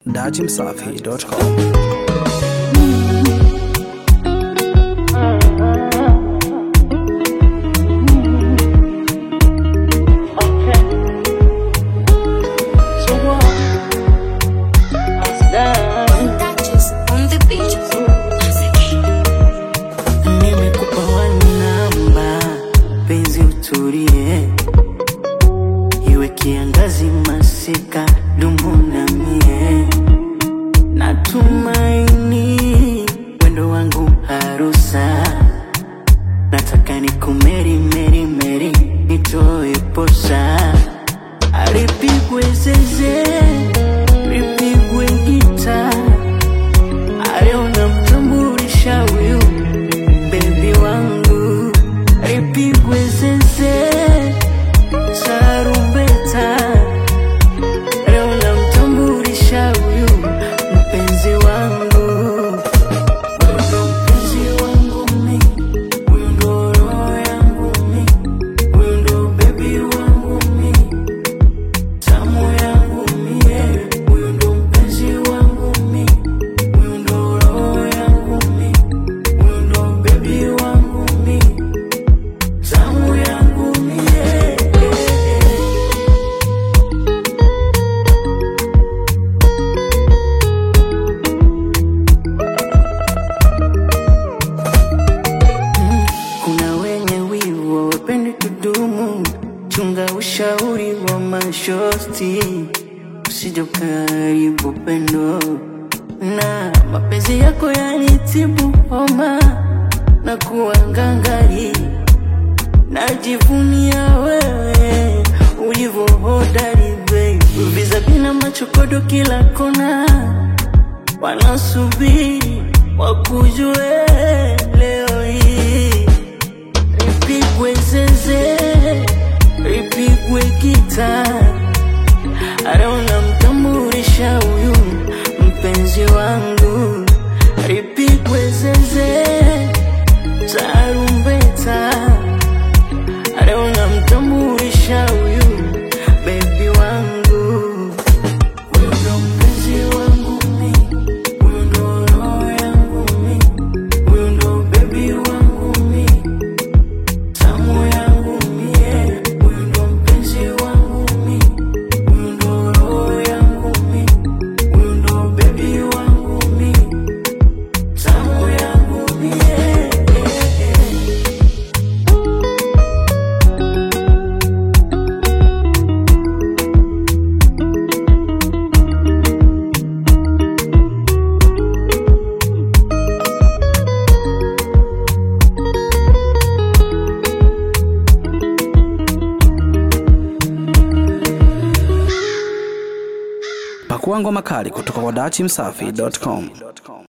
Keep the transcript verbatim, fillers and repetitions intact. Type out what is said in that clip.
dachi msafi dot com. Iwe kiangazi masika dumu na mie, natumaini wendo wangu harusa, nataka ni kumeri meri meri nitoe posa, aripigwe zeze ripigwe gita, ariona mtambulisha huyu baby wangu, aripigwe zeze tarumbeta, leo namtambulisha huyu mpenzi wangu. Huyu ndo mpenzi wangu mi, huyu ndo roho yangu mi, huyu ndo baby wangu mi, tamu yangu mie. Huyu ndo mpenzi wangu mi, huyu ndo roho yangu mi, huyu ndo baby wangu mi, tamu yangu mie. Wapende kudumu, chunga ushauri wa mashosti, usije karibu pendo na mapenzi yako yanitibu homa na kuwa ngangari, najivunia wewe ulivyo hodari baby, visa bila machokodo kila kona, wanasubiri wakujue leo hii. Ripigwe zeze, ripigwe gita, ariona mtambulisha huyu mpenzi wangu, ripigwe zeze tarumbeta, ariona mtambulisha huyu baby wangu. Huyu ndo mpenzi wangu mi, huyu ndo roho yangu mi, huyu ndo baby wangu mi, tamu yangu mie. Huyu ndo mpenzi wangu mi, huyu ndo roho yangu mi, huyu ndo baby wangu mi, tamu yangu mie. Pakua ngoma kali kutoka kwa dachi msafi dot com.